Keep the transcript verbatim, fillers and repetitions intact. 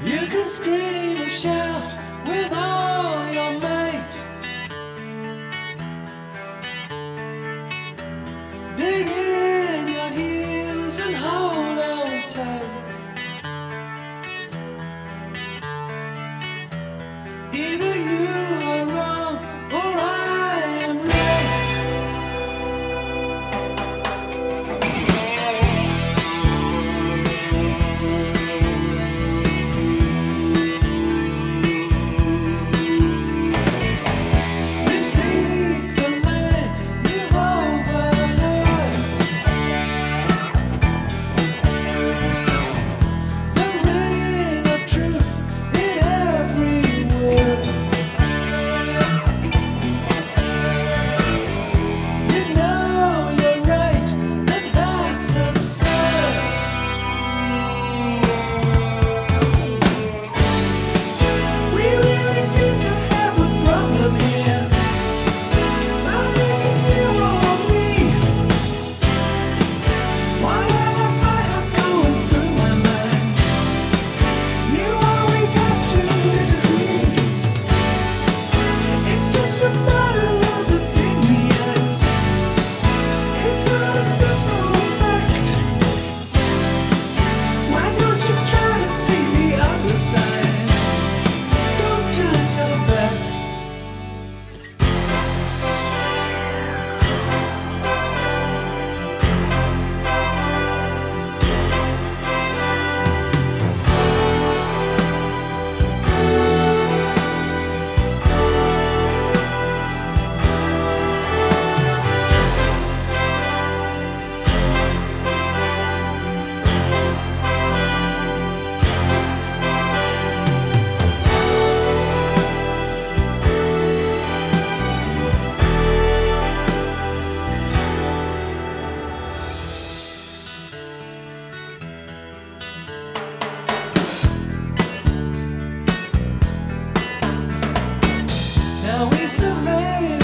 You can scream and shout with all your might. Dig in your heels and hold on tight. Either you are wrong or I am right. You speak the lines you've overheard. The ring of truth in every word. You know you're right, and that's absurd. We really seem to have a problem here. Not is it you or me? Whatever I have going through my mind, you always have to disagree. It's just a matter of opinions. It's not a simple fact. Why don't you try to see the other side? Don't turn your back. Now we survey